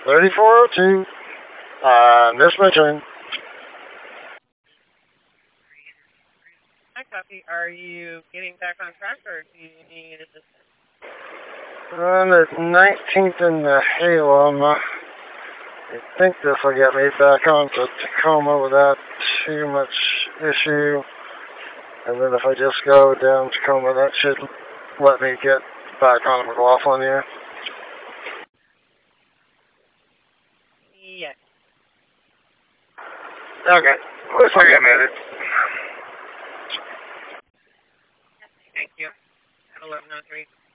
3402. Missed my turn. Hi, copy. Are you getting back on track, or do you need assistance? On the 19th in the Halem, I think this will get me back on to Tacoma without too much issue. And then if I just go down Tacoma, that should let me get back on McLaughlin here. Yes. Okay. Looks like I made it. Thank you. 1103.